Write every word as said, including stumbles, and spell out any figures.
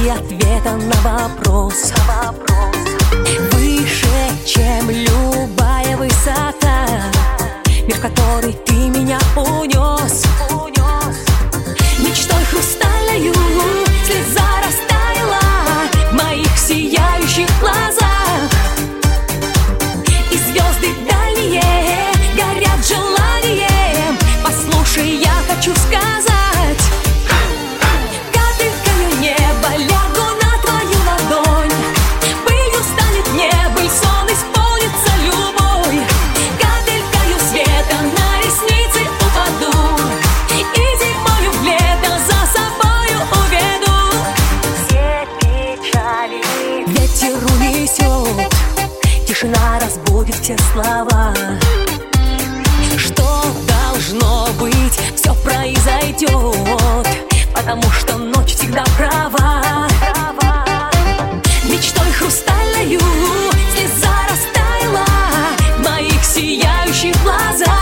найти ответа на вопрос. Выше, чем любая высота, мир, в который ты меня унес. Мечтой хрустальною слеза растаяла в моих сияющих глазах, и звезды дальние горят желанием. Послушай, я хочу сказать: капелькою неба лягу на твою ладонь, пылью станет небо, и сон исполнится любой. Капелькою света на ресницы упаду, и зимою в лето за собою уведу. Все печали ветер унесет, тишина разбудит все слова. Что должно быть, все произойдет, потому что ночь всегда права. Мечтой хрустальною слеза растаяла в моих сияющих глазах,